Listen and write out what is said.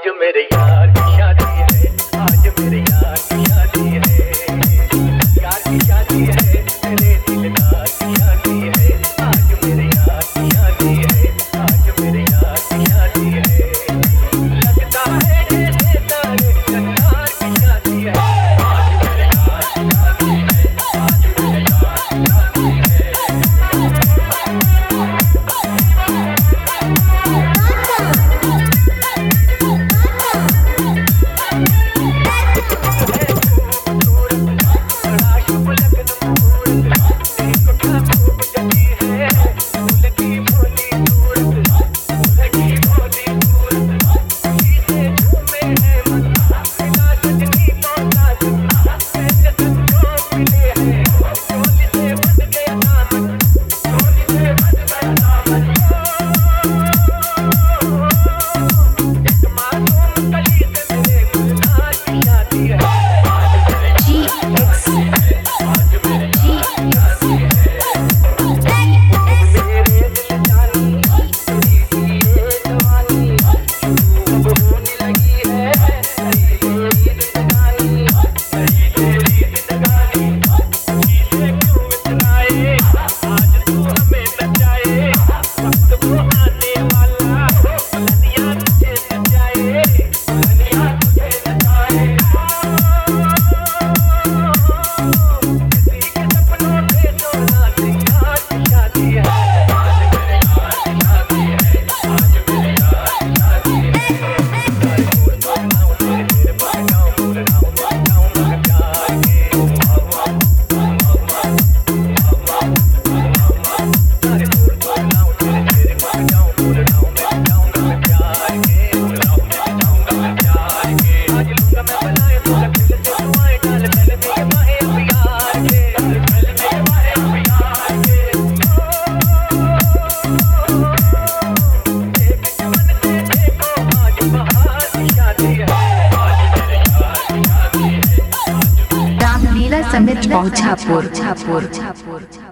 आज मेरे यार की शादी है, आज मेरे यार की शादी है, यार की शादी है, मेरे दिलदार की शादी है, आज मेरे यार की शादी है, आज मेरे यार की शादी है, लगता है जैसे तारे कटार की शादी है, आज मेरे यार की शादी है, आज मेरे यार की शादी है। रामलीला समित पहुंचापुर।